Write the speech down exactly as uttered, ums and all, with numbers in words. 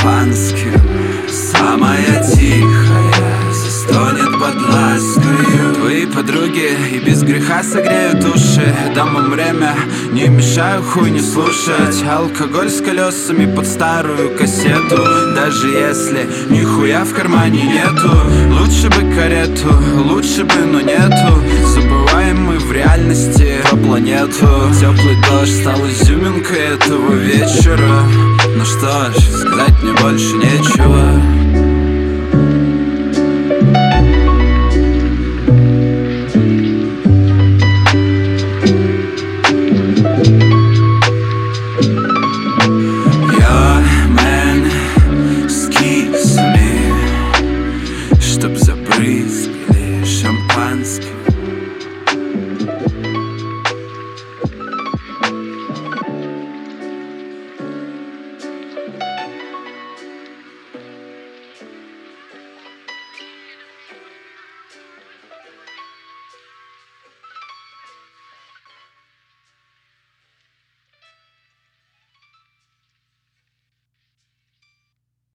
шампанским. Самая тихая застонет под ласкою. Твои подруги и без греха согреют уши. Дам им время, не мешаю хуй не слушать. Алкоголь с колесами под старую кассету. Даже если нихуя в кармане нету. Лучше бы карету, лучше бы, но нету. Забываем мы в реальности про планету. Теплый дождь стал изюминкой этого вечера. Ну что ж, сказать мне больше нечего.